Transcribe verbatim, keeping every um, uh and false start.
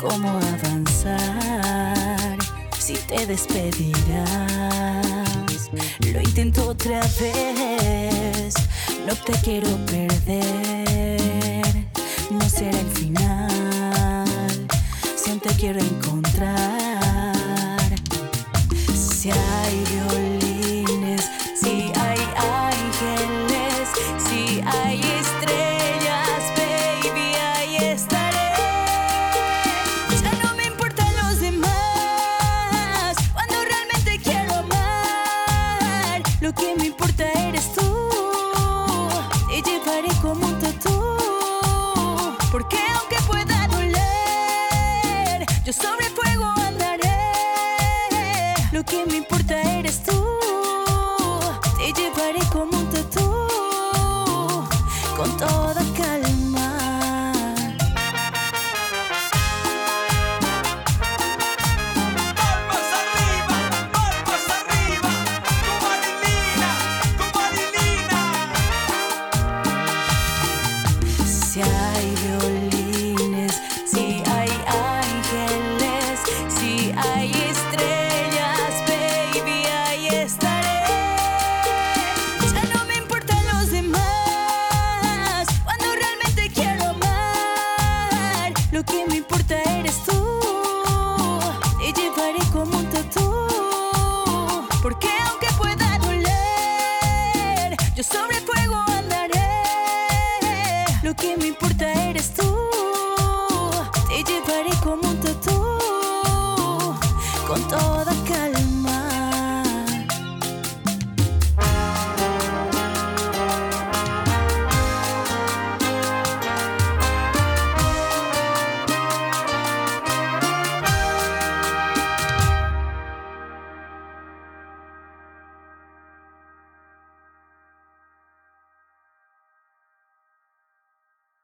cómo avanzar si te despedirás. Lo intento otra vez, no te quiero perder. No será el final, si aún te quiero encontrar. Si hay violines, si hay ángeles, si hay estrellas, baby, ahí estaré. Ya no me importan los demás, cuando realmente quiero amar. Lo que me importa eres tú, te llevaré como un tatú. Porque aunque pueda doler, yo sobre el fuego andaré. Lo que me importa eres tú, te llevaré como un tatú, con toda calma. Palmas arriba, palmas arriba, con Marilina, con Marilina. Si hay violines, si hay ángeles, si hay estrellas, baby, ahí estaré. Ya no me importan los demás, cuando realmente quiero amar. Lo que me importa eres tú, te llevaré como un tatú. Porque aunque pueda doler, yo sobre el fuego andaré. Lo que me importa eres tú, te llevaré como